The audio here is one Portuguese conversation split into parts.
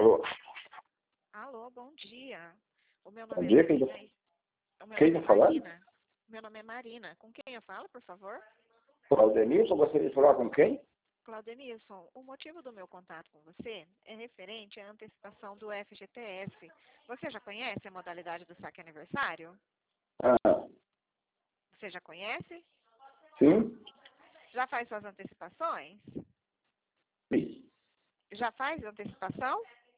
Alô? Alô, bom dia. O meu Bom nome dia, é quem Marina. O meu quem nome tá é falando? Marina. Meu nome é Marina. Com quem eu falo, por favor? Claudenilson, gostaria de falar com quem? Claudenilson, o motivo do meu contato com você é referente à antecipação do FGTS. Você já conhece a modalidade do saque aniversário? Ah, Você já conhece? sim? Já faz suas antecipações? Sim. Já faz antecipação?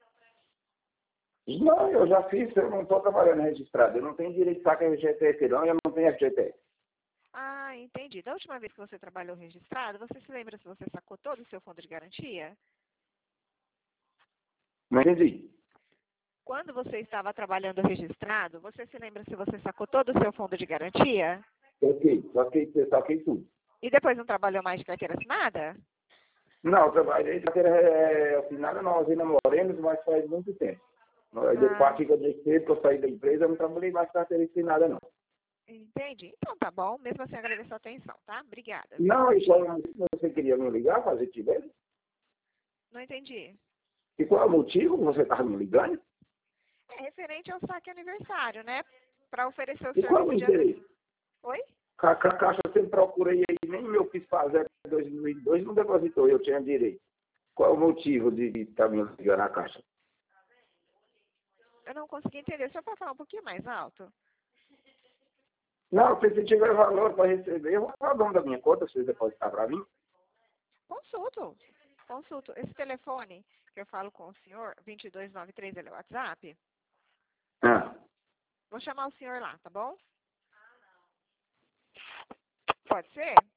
Não, eu já fiz, eu não estou trabalhando registrado. Eu não tenho direito de sacar FGTS, não, eu não tenho FGTS. Ah, entendi. Da última vez que você trabalhou registrado, você se lembra se você sacou todo o seu fundo de garantia? Não entendi. Quando você estava trabalhando registrado, você se lembra se você sacou todo o seu fundo de garantia? Saquei tudo. E depois não trabalhou mais de carteira assinada? Não, eu trabalhei de carteira assinada, nós ainda moremos, mas faz muito tempo. De Ah, parte que eu deixei, que eu saí da empresa, eu não trabalhei mais de carteira assinada, não. entendi. Então tá bom. Mesmo assim, agradeço a atenção, tá? Obrigada, viu? Não, e qual, você queria me ligar, fazer tivesse? Não entendi. E qual é o motivo que você estava me ligando? É referente ao saque aniversário, né? Para oferecer o E qual é serviço o de interesse? Oi? A caixa eu sempre procurei aí, nem meu fiz fazer em 2002 não depositou, eu tinha direito. Qual é o motivo de estar me ligando a caixa? Eu não consegui entender. O senhor pode falar um pouquinho mais alto? Não, se tiver valor para receber, eu vou dar o nome da minha conta, se você depositar para mim. Consulto. Consulto. Esse telefone que eu falo com o senhor, 2293, ele é o WhatsApp? Ah, Vou chamar o senhor lá, tá bom? Pode ser?